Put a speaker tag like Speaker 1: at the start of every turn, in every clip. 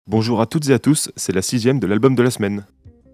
Speaker 1: Bonjour à toutes et à tous, c'est la 6e de l'album de la semaine.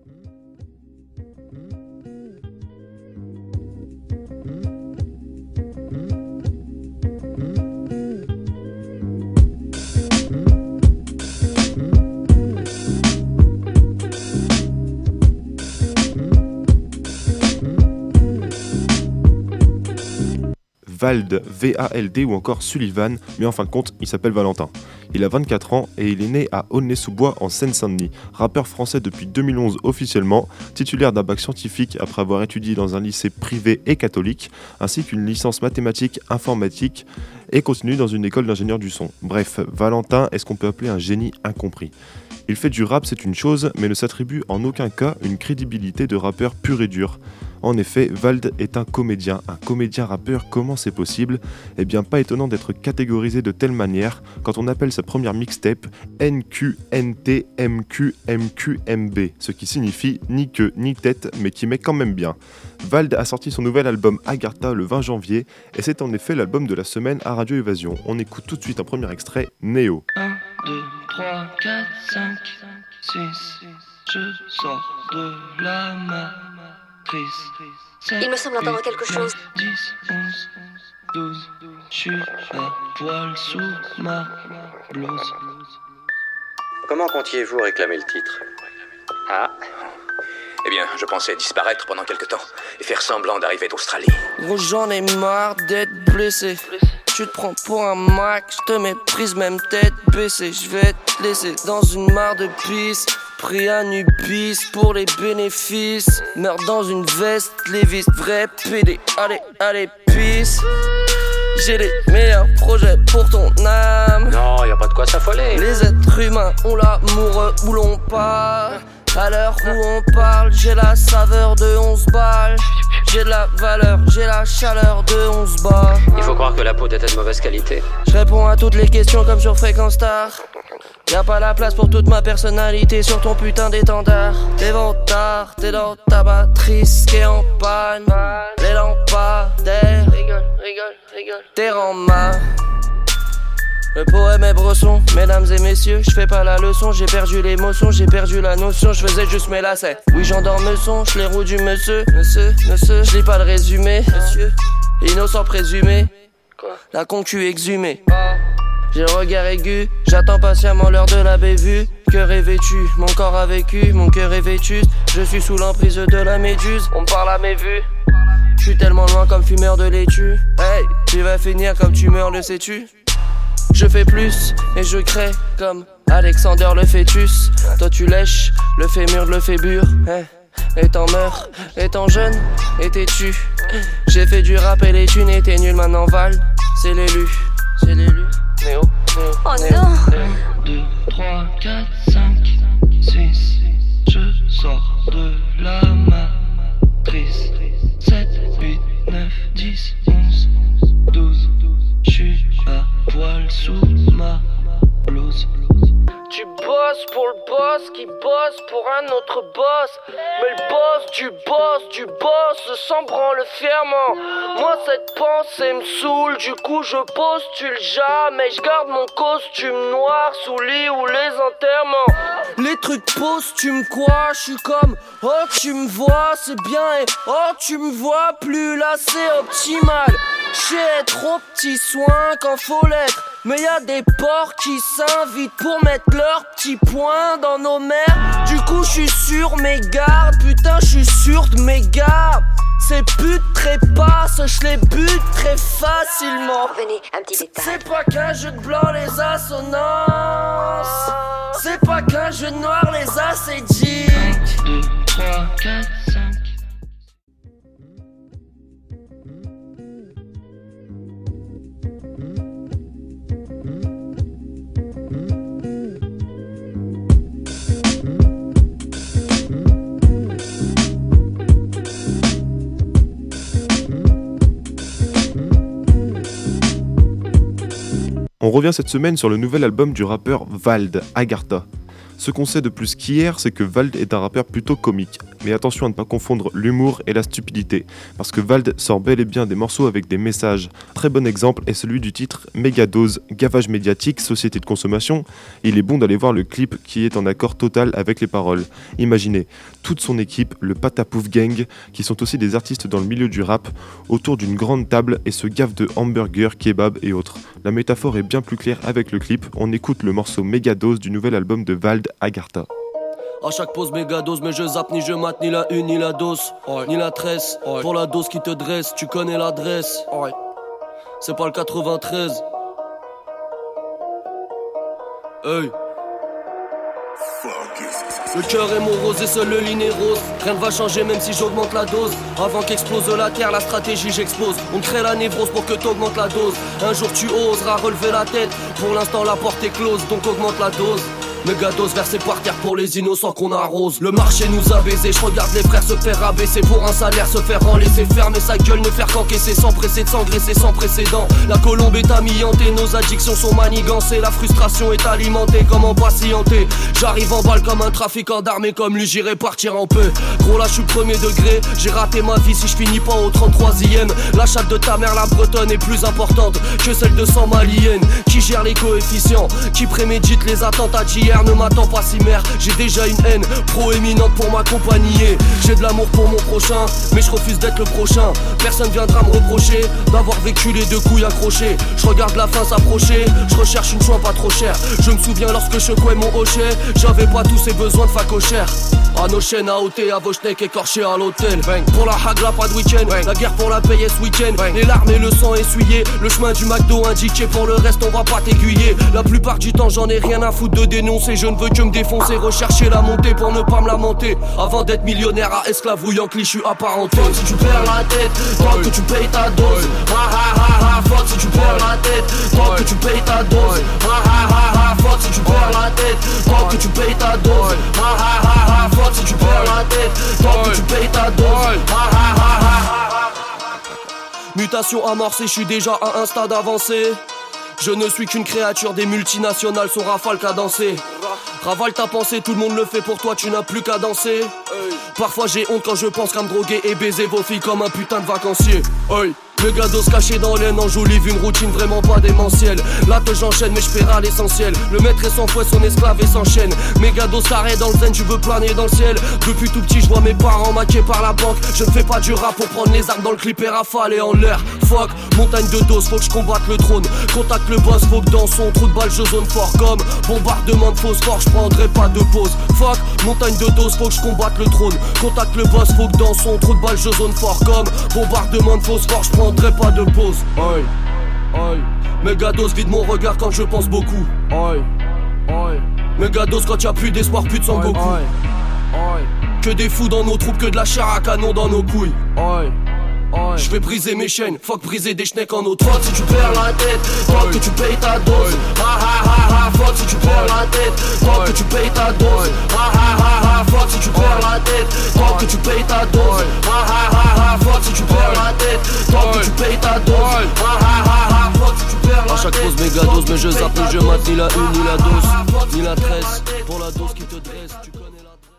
Speaker 1: Vald, V-A-L-D ou encore Sullivan, mais en fin de compte, il s'appelle Valentin. Il a 24 ans et il est né à Aulnay-sous-Bois en Seine-Saint-Denis. Rappeur français depuis 2011 officiellement, titulaire d'un bac scientifique après avoir étudié dans un lycée privé et catholique, ainsi qu'une licence mathématiques informatique et continue dans une école d'ingénieur du son. Bref, Valentin est ce qu'on peut appeler un génie incompris. Il fait du rap, c'est une chose, mais ne s'attribue en aucun cas une crédibilité de rappeur pur et dur. En effet, Vald est un comédien rappeur, comment c'est possible ? Eh bien pas étonnant d'être catégorisé de telle manière quand on appelle sa première mixtape NQNTMQMQMB, ce qui signifie ni queue ni tête, mais qui met quand même bien. Vald a sorti son nouvel album Agartha le 20 janvier, et c'est en effet l'album de la semaine à Radio Évasion. On écoute tout de suite un premier extrait, Néo.
Speaker 2: 1, 2, 3, 4, 5, 6, je sors de la matrice. 7,
Speaker 3: Il me semble entendre quelque chose.
Speaker 2: 10, 11, 12, je suis à poil sous ma blouse.
Speaker 4: Comment comptiez-vous réclamer le titre ?
Speaker 5: Ah. Eh bien, je pensais disparaître pendant quelque temps et faire semblant d'arriver d'Australie.
Speaker 2: Gros, j'en ai marre d'être blessé. Tu te prends pour un Mac, je te méprise même tête baissée. Je vais te laisser dans une mare de pisse. Pris à Nubis pour les bénéfices. Meurs dans une veste, Lévis, vrai PD. Allez, pisse. J'ai les meilleurs projets pour ton âme.
Speaker 5: Non, y a pas de quoi s'affoler.
Speaker 2: Les êtres humains ont l'amour où l'on part. À l'heure où on parle, j'ai la saveur de 11 balles. J'ai de la valeur, j'ai la chaleur de 11 bars.
Speaker 5: Il faut croire que la peau était de mauvaise qualité.
Speaker 2: Je réponds à toutes les questions comme sur Fréquence Star. Y'a pas la place pour toute ma personnalité sur ton putain d'étendard. T'es vantard, t'es dans ta matrice qui est en panne. Les lampadaires, rigole. T'es en marre. Le poème est bresson, mesdames et messieurs, je fais pas la leçon, j'ai perdu l'émotion, j'ai perdu la notion, je faisais juste mes lacets. Oui, j'endors me son, je les roues du monsieur, je lis pas le résumé, monsieur, innocent présumé, la concu exhumée. J'ai le regard aigu, j'attends patiemment l'heure de la bévue. Cœur est vêtu, mon corps a vécu, mon cœur est vêtu. Je suis sous l'emprise de la méduse, on me parle à mes vues. Je suis tellement loin comme fumeur de laitue. Hey, tu vas finir comme tu meurs, le sais-tu? Je fais plus et je crée comme Alexander le fœtus. Toi tu lèches, le fémur le fébure. Et t'en meurs, et t'en jeune, et t'es tu. J'ai fait du rap et les thunes étaient nuls, maintenant Val, c'est l'élu. Néo.
Speaker 3: Oh
Speaker 2: Néo.
Speaker 3: non.
Speaker 2: 1, 2, 3, 4, 5, 6, je sors de la matrice. 7, 8, 9, 10, 11, 12, je suis à poil sous ma blouse. Tu bosses pour le boss qui bosse pour un autre boss. Mais le boss du boss s'en branle fièrement. Moi cette pensée me saoule, du coup je postule jamais. Je garde mon costume noir sous lit ou les enterrements. Les trucs posthumes quoi, je suis comme oh tu me vois c'est bien et oh tu me vois plus là c'est optimal. J'ai trop petits soins quand faut l'être. Mais y'a des porcs qui s'invitent pour mettre leurs petits poings dans nos mers. Du coup j'suis sur mes gardes, putain j'suis sûr de mes gars. Ces putes trépassent, j'les bute très facilement.
Speaker 3: Venez, un petit détail.
Speaker 2: C'est pas qu'un jeu de blanc les assonances. C'est pas qu'un jeu de noir les acédiques. 1, 2, 3, 4, 5.
Speaker 1: On revient cette semaine sur le nouvel album du rappeur Vald, Agartha. Ce qu'on sait de plus qu'hier, c'est que Vald est un rappeur plutôt comique. Mais attention à ne pas confondre l'humour et la stupidité, parce que Vald sort bel et bien des morceaux avec des messages. Très bon exemple est celui du titre Mégadose, gavage médiatique, société de consommation. Il est bon d'aller voir le clip qui est en accord total avec les paroles. Imaginez, toute son équipe, le Patapouf Gang, qui sont aussi des artistes dans le milieu du rap, autour d'une grande table et se gavent de hamburgers, kebabs et autres. La métaphore est bien plus claire avec le clip, on écoute le morceau Mégadose du nouvel album de Vald, Agartha.
Speaker 2: À chaque pause méga dose, mais je zappe ni je mate ni la une ni la dose, ni la tresse. Pour la dose qui te dresse, tu connais l'adresse. C'est pas le 93. Hey. Le cœur est morose et seul le lit est rose. Rien ne va changer même si j'augmente la dose. Avant qu'explose la terre, la stratégie j'expose. On crée la névrose pour que t'augmentes la dose. Un jour tu oseras relever la tête. Pour l'instant la porte est close, donc augmente la dose. Mégadose versé par terre pour les innocents qu'on arrose. Le marché nous a baisé, je regarde les frères se faire rabaisser. Pour un salaire se faire en laisser fermer sa gueule, ne faire qu'encaisser sans presser de s'engraisser sans précédent. La colombe est amiantée, nos addictions sont manigancées. La frustration est alimentée, comment patienter. J'arrive en balle comme un trafiquant d'armes et comme lui j'irai partir en peu. Gros là je suis premier degré, j'ai raté ma vie si je finis pas au 33e. La chatte de ta mère la bretonne est plus importante que celle de 100 maliennes. Qui gère les coefficients, qui prémédite les attentats d'hier. Ne m'attends pas si mère, j'ai déjà une haine proéminente pour m'accompagner. J'ai de l'amour pour mon prochain, mais je refuse d'être le prochain. Personne viendra me reprocher d'avoir vécu les deux couilles accrochées. Je regarde la fin s'approcher, je recherche une choix pas trop chère. Je me souviens lorsque je secouais mon hochet, j'avais pas tous ces besoins de facochère. À nos chaînes, à ôter, à vos schnecks écorchés à l'hôtel. Pour la hagla, pas de week-end, la guerre pour la paye ce week-end. Les larmes et le sang essuyé, le chemin du McDo indiqué. Pour le reste on va pas t'aiguiller. La plupart du temps j'en ai rien à foutre de dénoncer. Je ne veux que me défoncer, rechercher la montée pour ne pas me lamenter. Avant d'être millionnaire à esclave ou Yankee, je suis apparenté. Fuck si tu perds la tête, tant que tu payes ta dose. Fuck si tu perds la tête, tant que tu payes ta dose. Fuck si tu perds la tête, tant que tu payes ta dose. Fuck si tu perds la tête, tant que tu payes ta dose. Mutation amorcée, je suis déjà à un stade avancé. Je ne suis qu'une créature des multinationales, son rafale qu'à danser. Ravale ta pensée, tout le monde le fait pour toi, tu n'as plus qu'à danser. Parfois j'ai honte quand je pense qu'à me droguer et baiser vos filles comme un putain de vacancier. Mégadose caché dans l'aine, enjolive une routine vraiment pas démentielle. Là que j'enchaîne mais je paierai l'essentiel. Le maître est sans fouet, son esclave et s'enchaîne. Mégadose carré dans le zen, tu veux planer dans le ciel. Depuis tout petit je vois mes parents maqués par la banque. Je ne fais pas du rap pour prendre les armes dans le clip et rafaler en l'air. Fuck, montagne de doses, faut que je combatte le trône. Contacte le boss, faut que dans son trou de balle je zone fort. Comme bombardement de phosphore, je prendrai pas de pause. Fuck, montagne de doses, faut que je combatte le trône. Contacte le boss, faut que dans son trou de balle je zone fort. Comme bombardement de phosphore, je prendrai pas de pause. Mégadose vide mon regard quand je pense beaucoup. Mégadose quand y'a plus d'espoir, plus de sang Goku. Que des fous dans nos troupes, que de la chair à canon dans nos couilles. Je vais briser mes chaînes, fuck briser des schnecks en autre. Fuck si tu perds la tête, tant que tu payes ta dose. Fuck si tu perds la tête, tant que tu payes ta dose. Fuck si tu perds la tête, tant que tu payes ta dose. Fuck si tu perds la tête, tant que tu payes ta dose. À chaque pause mégadose, mais je zappe ni je mate ni la une ni la dose, ni la tresse. Pour la dose qui te dresse, tu connais la tresse.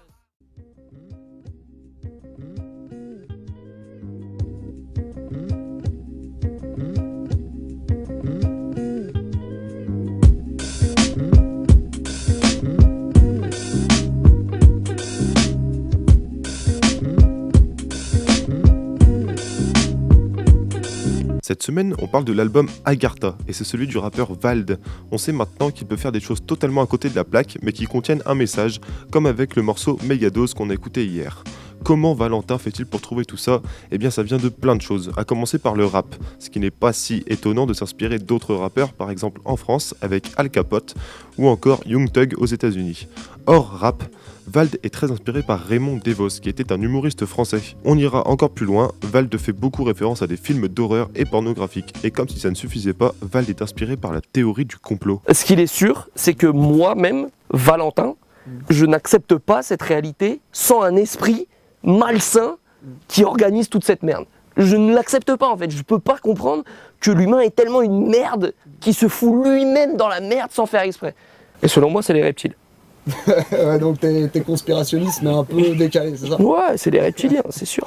Speaker 1: Cette semaine, on parle de l'album Agartha, et c'est celui du rappeur Vald. On sait maintenant qu'il peut faire des choses totalement à côté de la plaque, mais qui contiennent un message, comme avec le morceau Mégadose qu'on a écouté hier. Comment Valentin fait-il pour trouver tout ça ? Eh bien ça vient de plein de choses, à commencer par le rap, ce qui n'est pas si étonnant de s'inspirer d'autres rappeurs, par exemple en France avec Al Capote, ou encore Young Thug aux États-Unis. Hors rap, Vald est très inspiré par Raymond Devos, qui était un humoriste français. On ira encore plus loin, Vald fait beaucoup référence à des films d'horreur et pornographiques. Et comme si ça ne suffisait pas, Vald est inspiré par la théorie du complot.
Speaker 2: Ce qu'il est sûr, c'est que moi-même, Valentin, je n'accepte pas cette réalité sans un esprit malsain qui organise toute cette merde. Je ne l'accepte pas en fait, je peux pas comprendre que l'humain est tellement une merde qui se fout lui-même dans la merde sans faire exprès. Et selon moi, c'est les reptiles.
Speaker 6: Ouais, donc t'es conspirationniste, mais un peu décalé, c'est ça?
Speaker 2: Ouais, c'est les reptiliens, c'est sûr.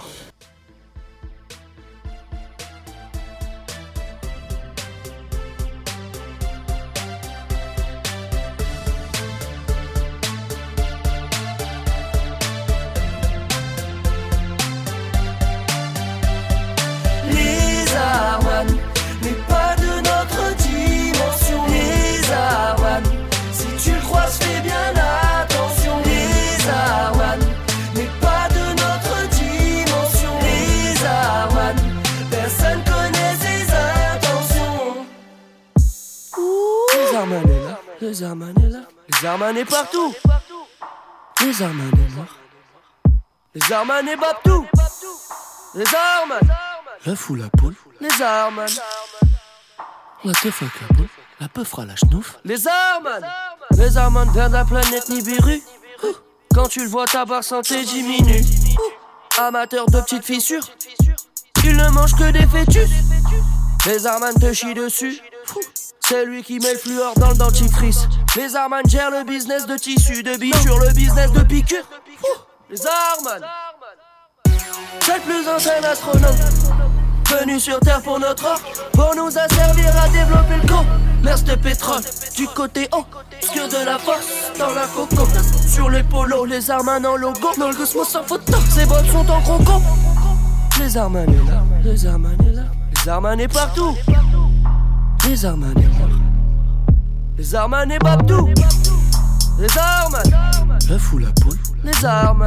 Speaker 2: Les Arman est là, les Arman est partout. Les Arman est là, les Arman est partout. Les Arman,
Speaker 7: la foule à poule.
Speaker 2: Les Arman,
Speaker 7: la teuf avec la boule, la peu fera la schnouf.
Speaker 2: Les Arman viennent de la planète Nibiru. Quand tu le vois, ta barre santé diminue. Amateur de petites fissures, il ne mange que des fœtus. Les Arman te chient dessus. C'est lui qui met le fluor dans le dentifrice. Les Arman gèrent le business de tissu, de bichure, le business de piqûre. Les Arman, c'est le plus ancien astronome venu sur Terre pour notre or, pour nous asservir à développer le commerce de pétrole. Du côté obscur de la force, dans la coco. Sur les polos, les Arman en logo. Dans le cosmos en photo, ses bottes sont en croco. Les Arman est là, les Arman est là, les Arman est partout. Les Arman est mort. Les Arman est Babdou. Les Arman,
Speaker 7: la foule à poule.
Speaker 2: Les Arman,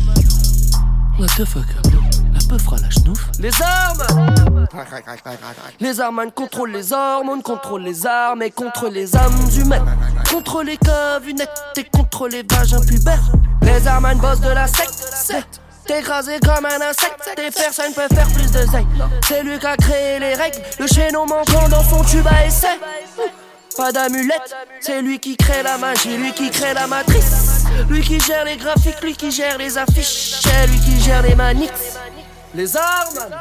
Speaker 7: la teuf avec la boule, la peu fera la schnouf.
Speaker 2: Les Arman, les Arman contrôlent les hormones, contrôlent les armes et contre les âmes humaines, contre les covunettes et contre les vagins pubères. Les Arman bossent de la secte. T'es écrasé comme un insecte, tes personnes peuvent faire plus de zèle. C'est lui qui a créé les règles, le chaînon manquant dans son tube à essai. Pas d'amulette, c'est lui qui crée la magie, lui qui crée la matrice. Lui qui gère les graphiques, lui qui gère les affiches, c'est lui qui gère les maniques. Les Arman,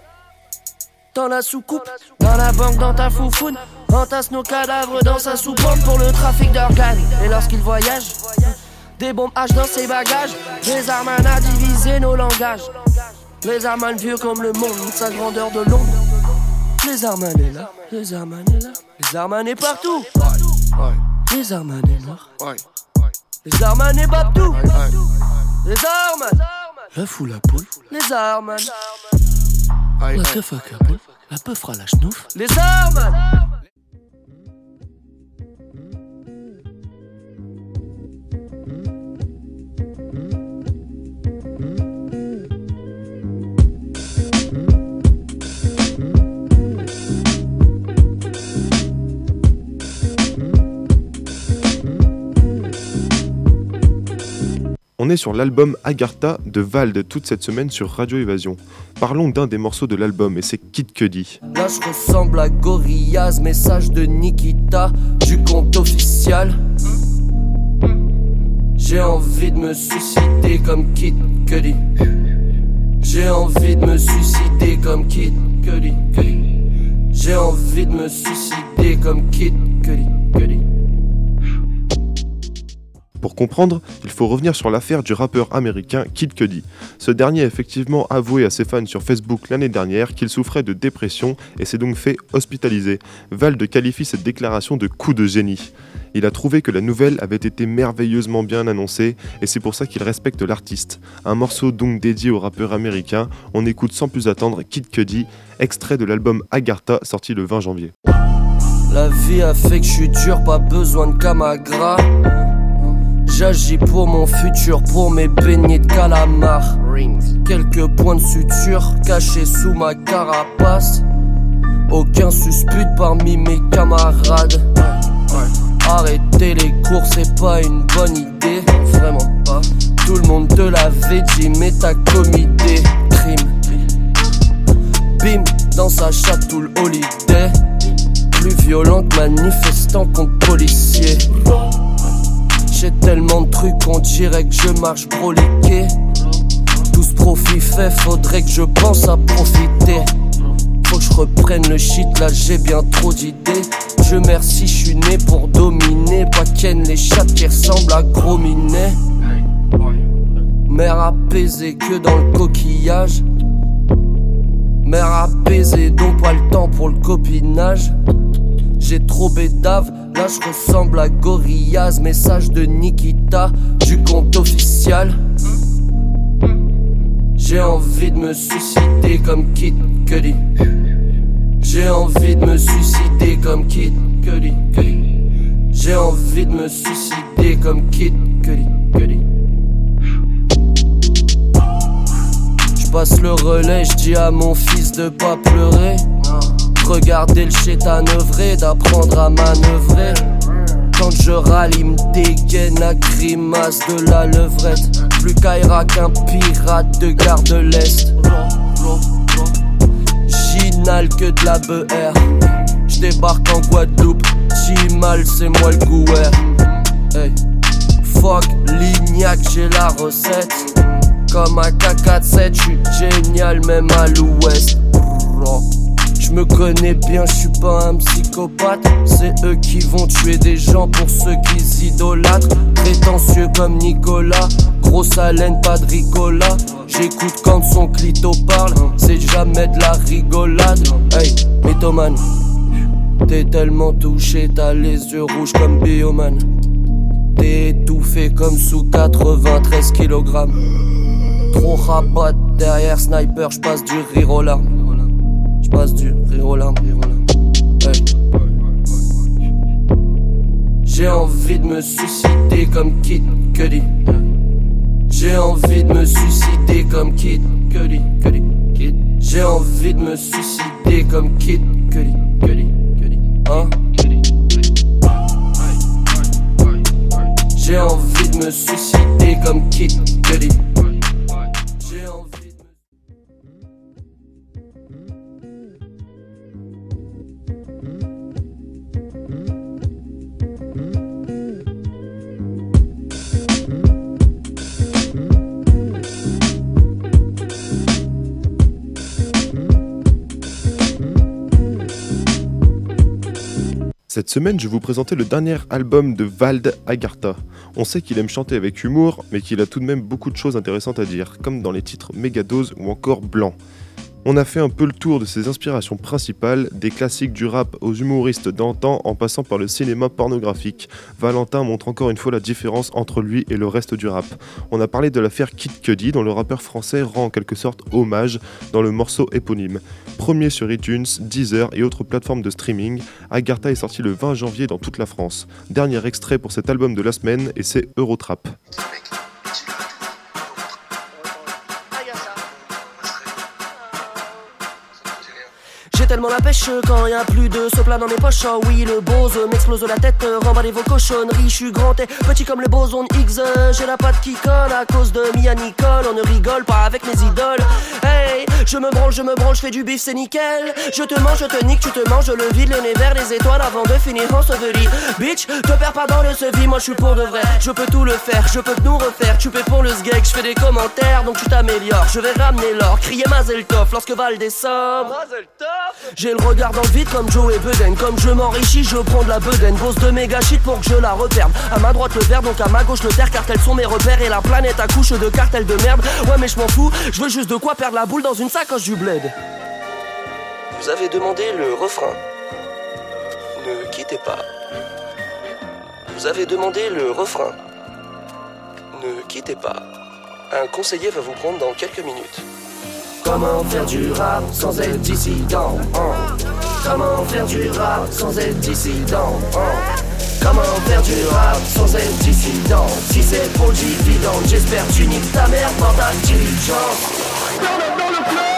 Speaker 2: dans la soucoupe, dans la banque, dans ta foufoune, entasse nos cadavres dans sa soupape pour le trafic d'organes. Et lorsqu'il voyage, des bombes H dans ses bagages. Les Arman a divisé nos langages. Les Arman vieux comme le monde, sa grandeur de l'ombre. Les Arman est là, les Arman est là, les Arman est partout. Les Arman est mort. Les Arman est Babdou. Les Arman,
Speaker 7: la foule à poule.
Speaker 2: Les Arman,
Speaker 7: la teuf avec la boule, la peu fera la schnouf.
Speaker 2: Les Arman.
Speaker 1: On est sur l'album Agartha de Vald toute cette semaine sur Radio Évasion. Parlons d'un des morceaux de l'album et c'est Kid Cudi.
Speaker 2: Là je ressemble à Gorillaz, message de Nikita du compte officiel. J'ai envie de me suicider comme Kid Cudi. J'ai envie de me suicider comme Kid Cudi. J'ai envie de me suicider comme Kid Cudi.
Speaker 1: Pour comprendre, il faut revenir sur l'affaire du rappeur américain Kid Cudi. Ce dernier a effectivement avoué à ses fans sur Facebook l'année dernière qu'il souffrait de dépression et s'est donc fait hospitaliser. Vald qualifie cette déclaration de coup de génie. Il a trouvé que la nouvelle avait été merveilleusement bien annoncée et c'est pour ça qu'il respecte l'artiste. Un morceau donc dédié au rappeur américain, on écoute sans plus attendre Kid Cudi, extrait de l'album Agartha sorti le 20 janvier.
Speaker 2: La vie a fait que je suis dur, pas besoin de Camagra. J'agis pour mon futur, pour mes beignets de calamar. Quelques points de suture cachés sous ma carapace. Aucun suspect parmi mes camarades. Arrêter les cours c'est pas une bonne idée, vraiment pas. Tout le monde te l'avait dit mais t'as commis des crimes. Bim, dans sa chatte tout le holiday. Plus violent que manifestant contre policier. J'ai tellement de trucs qu'on dirait que je marche broliqué. Tout ce profit fait, faudrait que je pense à profiter. faut que je reprenne le shit, là j'ai bien trop d'idées. Dieu merci, je suis né pour dominer. Pas ken les chattes qui ressemblent à gros minets. Mère apaisée que dans le coquillage. Mère apaisée donc pas le temps pour le copinage. J'ai trop bédave, là je ressemble à Gorillaz. Message de Nikita du compte officiel. J'ai envie de me suicider comme Kid Cudi. J'ai envie de me suicider comme Kid Cudi. J'ai envie de me suicider comme Kid Cudi. J'passe le relais, j'dis à mon fils de pas pleurer. Regarder le chétan œuvrer, d'apprendre à manœuvrer. Quand je râle, il me dégaine la grimace de la levrette. Plus Kaira qu'un pirate de gare de l'Est. J'inhale que de la BR. J'débarque en Guadeloupe, Chimal c'est moi le gouer. Hey. Fuck Lignac, j'ai la recette. Comme un K47, j'suis génial même à l'ouest. J'me connais bien, j'suis pas un psychopathe. C'est eux qui vont tuer des gens pour ceux qu'ils idolâtrent. Prétentieux comme Nicolas, grosse haleine, pas de ricola. J'écoute quand son clito parle, c'est jamais de la rigolade. Hey, mythomane, t'es tellement touché, t'as les yeux rouges comme Bioman. T'es étouffé comme sous 93 kg. Trop rabat derrière sniper, j'passe du rire aux larmes. J'passe du rire aux larmes. Hey. J'ai envie de me suicider comme Kid Cudi. J'ai envie de me suicider comme Kid Cudi. J'ai envie de me suicider comme Kid Cudi. Hein? J'ai envie de me suicider comme Kid Cudi.
Speaker 1: Cette semaine, je vais vous présenter le dernier album de Vald Agartha. On sait qu'il aime chanter avec humour, mais qu'il a tout de même beaucoup de choses intéressantes à dire, comme dans les titres Mégadose ou encore Blanc. On a fait un peu le tour de ses inspirations principales, des classiques du rap aux humoristes d'antan en passant par le cinéma pornographique. Valentin montre encore une fois la différence entre lui et le reste du rap. On a parlé de l'affaire Kid Cudi dont le rappeur français rend en quelque sorte hommage dans le morceau éponyme. Premier sur iTunes, Deezer et autres plateformes de streaming, Agartha est sorti le 20 janvier dans toute la France. Dernier extrait pour cet album de la semaine et c'est Eurotrap.
Speaker 2: J'ai tellement la pêche quand y a plus de sopla dans mes poches. Oh oui, le Bose m'explose la tête, remballez vos cochonneries. J'suis grand et petit comme le boson Higgs. J'ai la patte qui colle à cause de Mia Nicole. On ne rigole pas avec mes idoles. Hey, je me branle, j'fais du bif, c'est nickel. Je te mange, je te nique, tu te manges le vide, le nez vers les étoiles avant de finir en enseveli. Bitch, te perds pas dans le sevi, moi j'suis pour de vrai. Je peux tout le faire, je peux nous refaire. Tu paies pour le sgeg, j'fais des commentaires donc tu t'améliores. Je vais ramener l'or, crier Mazel Tov lorsque Val est sobre. J'ai le regard dans le vide comme Joe et Beden. Comme je m'enrichis, je prends de la bedaine. Bosse de méga shit pour que je la reperde. À ma droite le verre, donc à ma gauche le terre. Car tels sont mes repères et la planète accouche de cartels de merde. Ouais mais je m'en fous, je veux juste de quoi perdre la boule dans une sacoche du bled. Vous avez demandé le refrain. Ne quittez pas. Vous avez demandé le refrain. Ne quittez pas. Un conseiller va vous prendre dans quelques minutes. Comment faire du rap sans être dissident, Comment faire du rap sans être dissident, Comment faire du rap sans être dissident. Si c'est pour le dividende, j'espère tu niques ta mère dans ta diligence. Dans le club.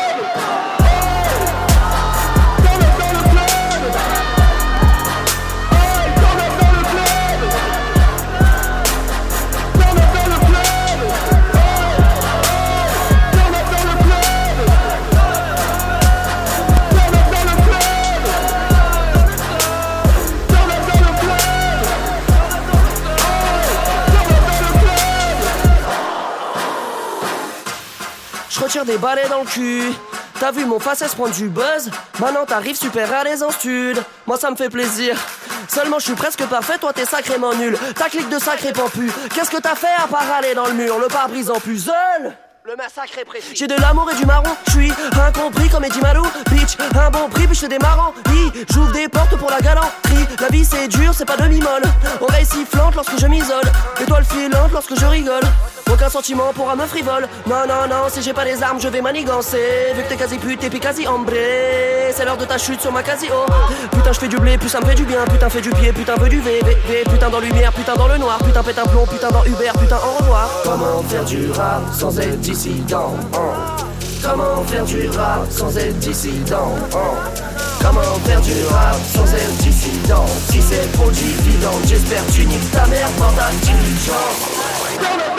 Speaker 2: J'retire des balais dans le cul, T'as vu mon faciès prendre du buzz? Maintenant t'arrives super à l'aise en stud. Moi ça me fait plaisir. Seulement je suis presque parfait, toi t'es sacrément nul. Ta clique de sacré pampu. Qu'est-ce que t'as fait à part aller dans le mur? Le pare-brise en puzzle. Le massacre est précis. J'ai de l'amour et du marron, j'suis incompris comme Eddie Malou. Bitch, un bon prix puis j'fais des marrants. J'ouvre des portes pour la galanterie. La vie c'est dur, c'est pas demi-molle. Oreille sifflante lorsque je m'isole. Étoile filante lorsque je rigole. Aucun sentiment pour un me frivole. Non, non, non, si j'ai pas les armes, je vais manigancer. Vu que t'es quasi pute et puis quasi ambré. C'est l'heure de ta chute sur ma Casio. Putain, je fais du blé, plus ça me fait du bien. Putain, fais du pied, putain, veux du V. Putain, dans lumière, putain, dans le noir. Putain, pète un plomb, putain, dans Uber, putain, au revoir. Comment faire du rap sans être dissident? Comment faire du rap sans être dissident? Comment faire du rap sans être dissident? Si c'est trop dividende, j'espère que tu niques ta mère dans ta diligence.